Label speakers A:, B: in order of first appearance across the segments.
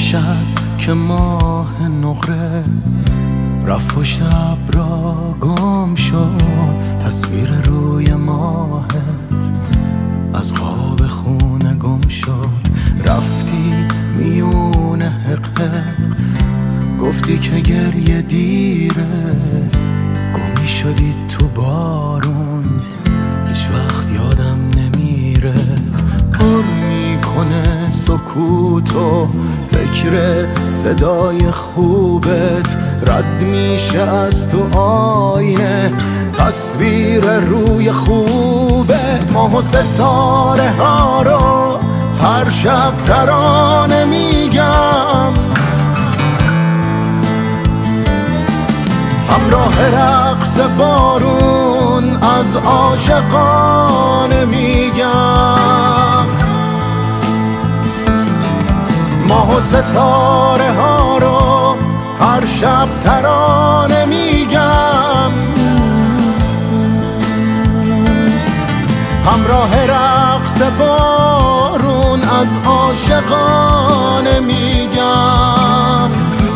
A: شب که ماه نقره رفت پشت ابرا گم شد، تصویر روی ماهت از قاب خونه گم شد. رفتی میون حقه گفتی که گریه دیره، گمی شدی تو بارون هیچ وقت یادم نمیره. پر میکنه سکوتو فکر صدای خوبت، رد میشه از تو آینه تصویر روی خوبت. ماه و ستاره ها رو هر شب ترانه میگم، همراه رقص بارون از عاشقانه میگم. ماه و ستاره ها رو هر شب ترانه میگم، همراه رقص بارون از عاشقانه میگم.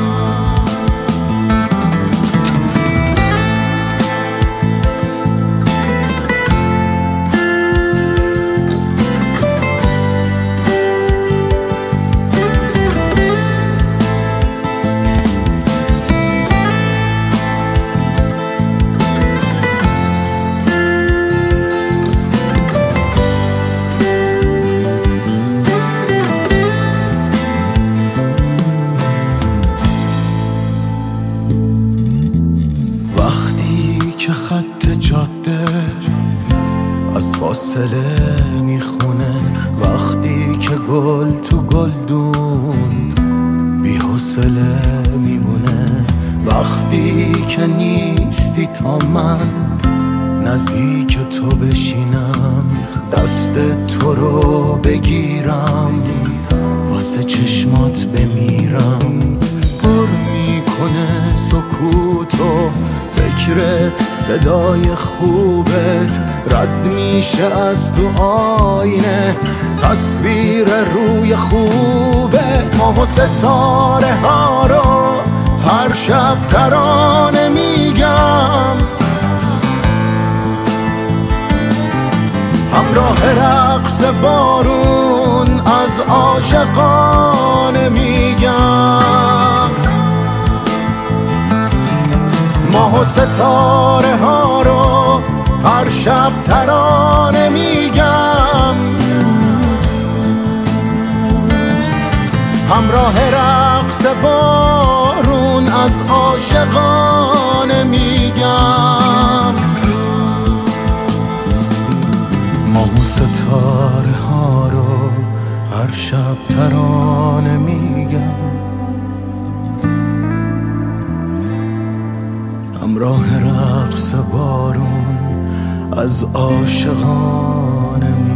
A: که خط جاده از فاصله میخونه، وقتی که گل تو گلدون بی حوصله میمونه، وقتی که نیستی تا من نزدیک تو بشینم، دست تو رو بگیرم واسه چشمات بمیرم. پر میکنه سکوتو فکر صدای خوبت، رد میشه از تو آینه تصویر روی خوبت. ماه و ستاره ها رو هر شب ترانه میگم، همراه رقص بارون از عاشقانه میگم. ماه و ستاره ها رو هر شب ترانه میگم، همراه رقص بارون از عاشقانه میگم. ماه و ستاره ها رو هر شب ترانه میگم، همراه رقص بارون از عاشقانه میگم.